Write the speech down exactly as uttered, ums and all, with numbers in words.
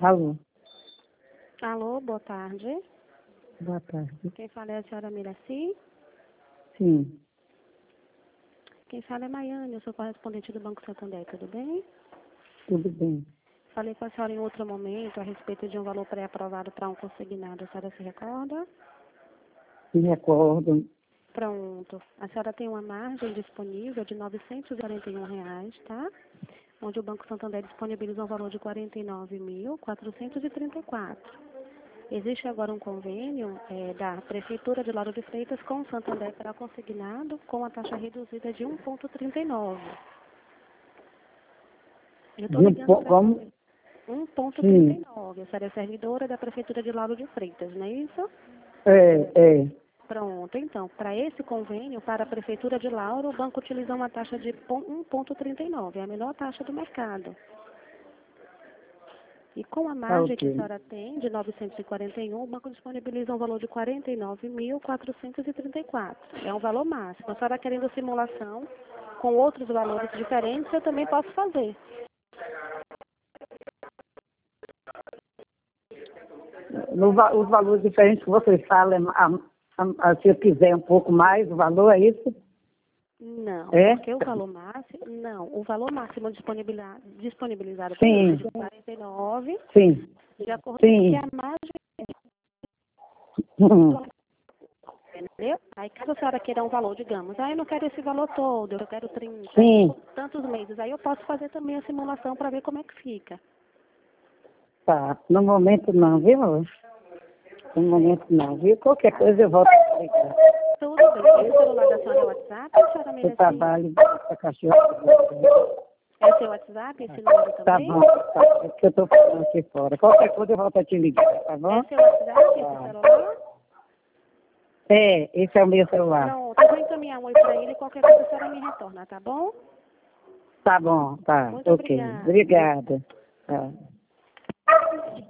Alô, Alô, boa tarde. boa tarde. Quem fala é a senhora Miraci. Sim, Quem fala é Maiane, eu sou correspondente do Banco Santander, tudo bem? tudo bem. Falei com a senhora em outro momento a respeito de um valor pré-aprovado para um consignado, a senhora se recorda? Me recordo. Pronto. A senhora tem uma margem disponível de novecentos e quarenta e um reais, tá? Onde o Banco Santander disponibiliza um valor de quarenta e nove mil, quatrocentos e trinta e quatro. Existe agora um convênio eh, da Prefeitura de Lauro de Freitas com o Santander para consignado com a taxa reduzida de um vírgula trinta e nove. Eu estou De um ligando po- para como? saber. um vírgula trinta e Sim, nove. A senhora é servidora da Prefeitura de Lauro de Freitas, não é isso? é, é. Pronto, então, para esse convênio, para a Prefeitura de Lauro, o banco utiliza uma taxa de um vírgula trinta e nove, é a melhor taxa do mercado. E com a Tá margem que a ok. senhora tem, de novecentos e quarenta e um, o banco disponibiliza um valor de quarenta e nove mil, quatrocentos e trinta e quatro. É um valor máximo. A senhora querendo simulação com outros valores diferentes, eu também posso fazer. No va- os valores diferentes que vocês falam, a, a, a- se eu quiser um pouco mais, o valor é isso? Não, É? porque o valor máximo, não, o valor máximo disponibilizado, disponibilizado por mim é Sim, de quarenta e nove, sim, de acordo com o que sim. a margem, Hum, entendeu? Aí caso a senhora queira um valor, digamos, ah, eu não quero esse valor todo, eu quero trinta, aí Sim, por tantos meses, aí eu posso fazer também a simulação para ver como é que fica. tá. No momento não, viu? No momento não, viu? Qualquer coisa eu volto a explicar. Tudo bem. Esse celular da senhora é o WhatsApp, a senhora Eu Miraci? trabalho com a cachorra. É seu WhatsApp, esse número Tá também? bom, tá. É que eu tô falando aqui fora. Qualquer coisa eu volto a te ligar, tá bom? É seu WhatsApp, esse Tá. celular? É, esse é o meu celular. Pronto, eu vou encaminhar um oi para ele e qualquer coisa a senhora me retorna, tá bom? Tá bom, tá. Muito Ok. obrigada. Obrigada. Tá.